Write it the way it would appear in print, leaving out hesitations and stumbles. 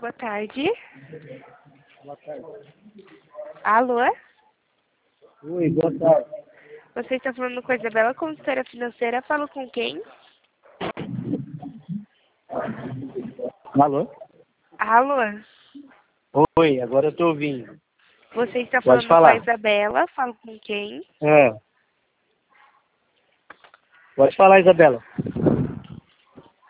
boa tarde. Boa tarde. Alô? Oi, boa tarde. Você está falando com a Isabela, consultora financeira. Falo com quem? Alô? Alô? Oi, agora eu tô ouvindo. Você está Pode falando com a falar. Isabela. Falo com quem? Pode falar, Isabela.